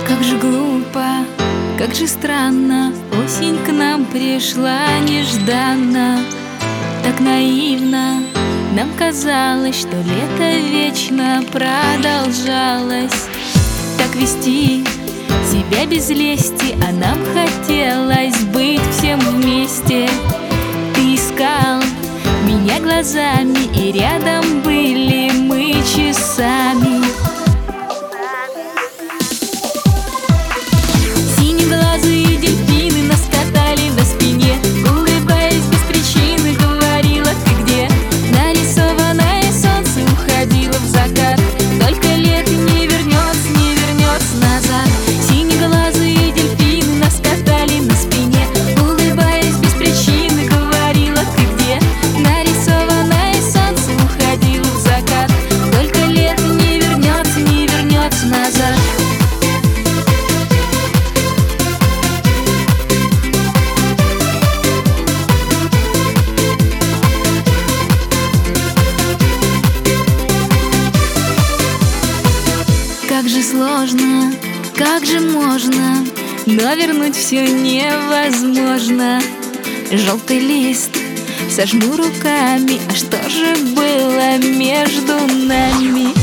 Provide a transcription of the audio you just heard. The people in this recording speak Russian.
Как же глупо, как же странно, осень к нам пришла нежданно. Так наивно нам казалось, что лето вечно продолжалось. Так вести себя без лести, а нам хотелось быть всем вместе. Ты искал меня глазами, и рядом были мы часами. Синеглазые дельфины нас катали на спине, улыбаясь без причины, говорила: ты где? Нарисованное солнце уходило в закат, только лето не вернется, не вернется назад. Синеглазые дельфины нас катали на спине, улыбаясь без причины, говорила: ты где? Нарисованное солнце уходило в закат, только лето не вернется, не вернется назад. Как же сложно, как же можно, но вернуть все невозможно. Желтый лист сожму руками, а что же было между нами?